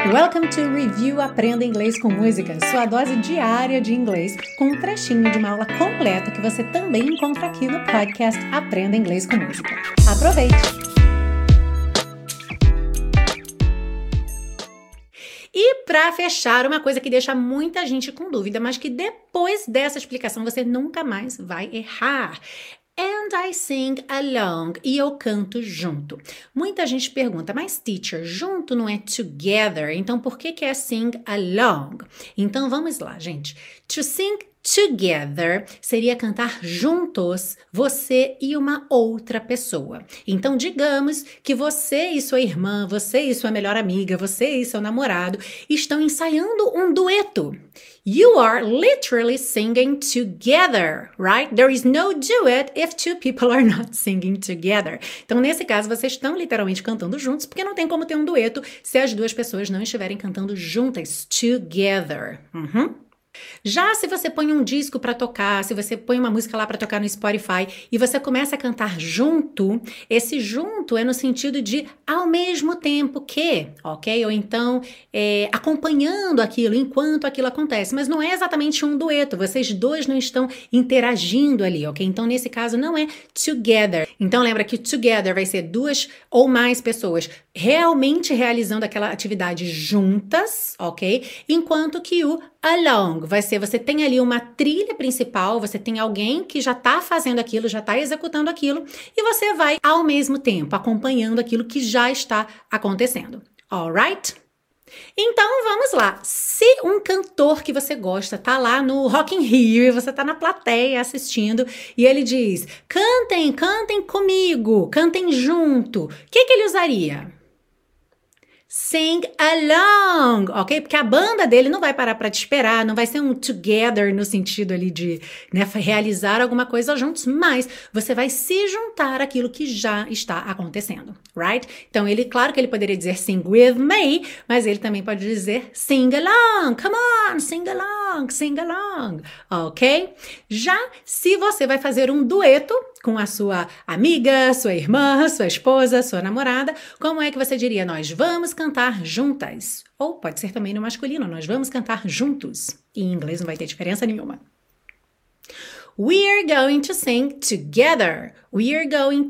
Welcome to Review Aprenda Inglês com Música, sua dose diária de inglês, com um trechinho de uma aula completa que você também encontra aqui no podcast Aprenda Inglês com Música. Aproveite! E para fechar, uma coisa que deixa muita gente com dúvida, mas que depois dessa explicação você nunca mais vai errar. And I sing along. E eu canto junto. Muita gente pergunta, mas teacher, junto não é together? Então por que é sing along? Então vamos lá, gente. To sing together seria cantar juntos, você e uma outra pessoa. Então, digamos que você e sua irmã, você e sua melhor amiga, você e seu namorado estão ensaiando um dueto. You are literally singing together, right? There is no duet if two people are not singing together. Então, nesse caso, vocês estão literalmente cantando juntos, porque não tem como ter um dueto se as duas pessoas não estiverem cantando juntas, together. Já se você põe um disco para tocar, se você põe uma música lá para tocar no Spotify e você começa a cantar junto, esse junto é no sentido de ao mesmo tempo que, ok? Ou então acompanhando aquilo enquanto aquilo acontece, mas não é exatamente um dueto, vocês dois não estão interagindo ali, ok? Então nesse caso não é together. Então lembra que together vai ser duas ou mais pessoas realmente realizando aquela atividade juntas, ok? Enquanto que o along vai ser, você tem ali uma trilha principal, você tem alguém que já está fazendo aquilo, já está executando aquilo, e você vai ao mesmo tempo acompanhando aquilo que já está acontecendo. Alright? Então vamos lá. Se um cantor que você gosta tá lá no Rock in Rio e você tá na plateia assistindo e ele diz, cantem comigo, cantem junto, o que ele usaria? Sing along, ok? Porque a banda dele não vai parar para te esperar, não vai ser um together no sentido ali de realizar alguma coisa juntos, mas você vai se juntar àquilo que já está acontecendo, right? Então, claro que ele poderia dizer sing with me, mas ele também pode dizer sing along, come on, sing along, ok? Já se você vai fazer um dueto com a sua amiga, sua irmã, sua esposa, sua namorada, como é que você diria? Nós vamos cantar juntas. Ou pode ser também no masculino, nós vamos cantar juntos. E em inglês não vai ter diferença nenhuma. We're going to sing together. We're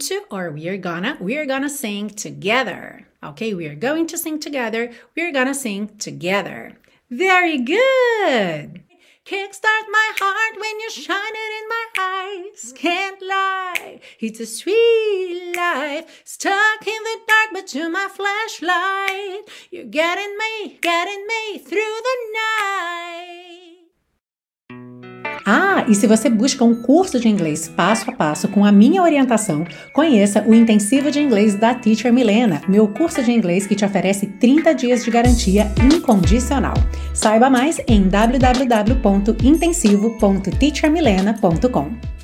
gonna sing together. Okay, we're going to sing together. We're gonna sing together. Very good! Kickstart my heart when you shine it in my eyes. Can't lie, it's a sweet life. Stuck in the dark, but you're my flashlight. You're getting me through the night. E se você busca um curso de inglês passo a passo com a minha orientação, conheça o Intensivo de Inglês da Teacher Milena, meu curso de inglês que te oferece 30 dias de garantia incondicional. Saiba mais em www.intensivo.teachermilena.com.